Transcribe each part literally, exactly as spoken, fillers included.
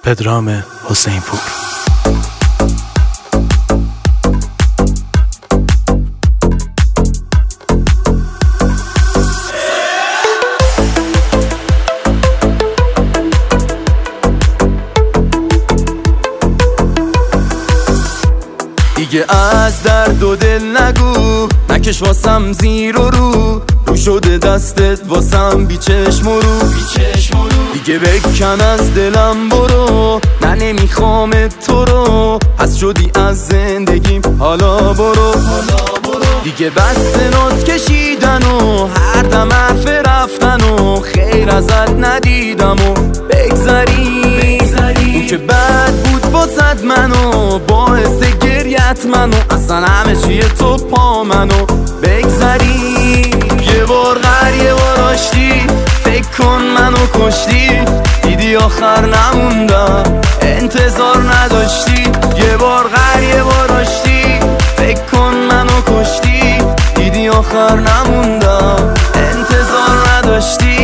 پدرام حسین پور. دیگه از درد و دل نگو، نکش واسم زیر و رو، رو شده دستت واسم بی چشم و رو. دیگه بکن از دلم برو، نه نمیخوام تو رو، پس شدی از زندگیم حالا برو. دیگه بس ناز کشیدن و هر دم حرف رفتن و خیر ازت ندیدم و بگذری اون که بد بود باسد منو، باعث گریت منو، اصلا همه چیه تو پا منو بگذری. یه بار غر یه بار آشتی، فکر کن منو کشتی، دیدی آخر نموندم انتظار نداشتی. یه بار غر یه بار آشتی، فکر کن منو کشتی، دیدی آخر نموندم انتظار نداشتی.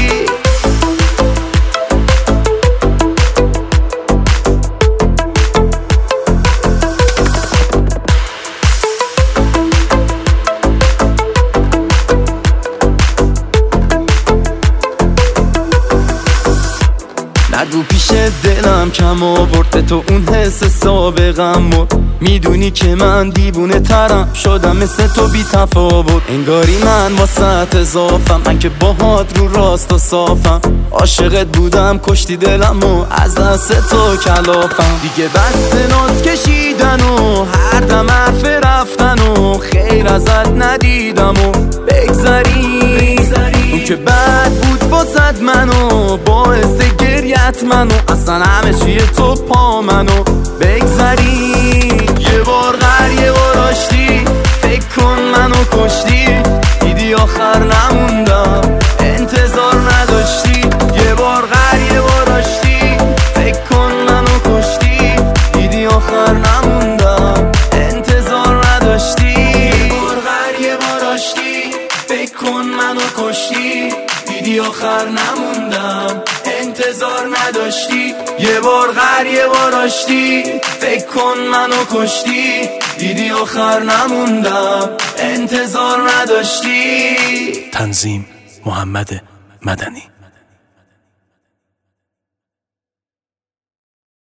نگو پیش دلم کم آورد تو اون حس سابقم مرد، میدونی که من دیوونه ترم شدم مثل تو بی تفاوت، انگاری من واسط اضافم، من که باهات رو راست و صافم، عاشقت بودم کشتی دلم و از دست تو کلافم. دیگه بس ناز کشیدن و هر دم حرف رفتن و خیر ازت ندیدم و بگذری اون که بد بود باسد منو، باعث گریت منو، اصلا همه چیه تو پا منو بگذری. یه بار غر یه بار آشتی، فکر کن منو کشتی، دیدی آخر نموندم انتظار نداشتی. یه بار غر یه بار آشتی، فکر کن منو کشتی، دیدی آخر نموندم انتظار نداشتی. یه بار غر یه بار آشتی، فکر کن منو کشتی، دیدی آخر نموندم انتظار نداشتی. یه بار غر یه بار آشتی، فکر کن منو کشتی، دیدی آخر نموندم انتظار نداشتی. تنظیم محمد مدنی.